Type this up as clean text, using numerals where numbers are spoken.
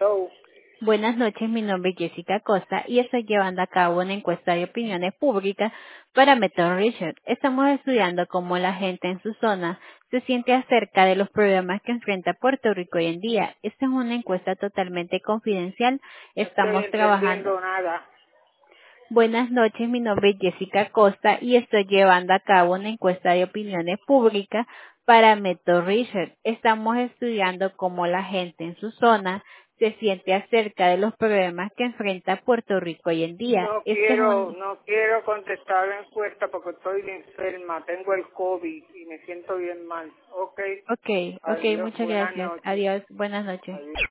Hello. Buenas noches, mi nombre es Jessica Costa y estoy llevando a cabo una encuesta de opiniones públicas para Method Research. Estamos estudiando cómo la gente en su zona se siente acerca de los problemas que enfrenta Puerto Rico hoy en día. Esta es una encuesta totalmente confidencial. No estoy Estamos trabajando. entendiendo nada. Buenas noches, mi nombre es Jessica Costa y estoy llevando a cabo una encuesta de opiniones públicas para Method Research. Estamos estudiando cómo la gente en su zona se siente acerca de los problemas que enfrenta Puerto Rico hoy en día. No quiero contestar la encuesta porque estoy enferma. Tengo el COVID y me siento bien mal. Ok. Ok, Adiós. muchas Buenas gracias. noches. Adiós, buenas noches. Adiós.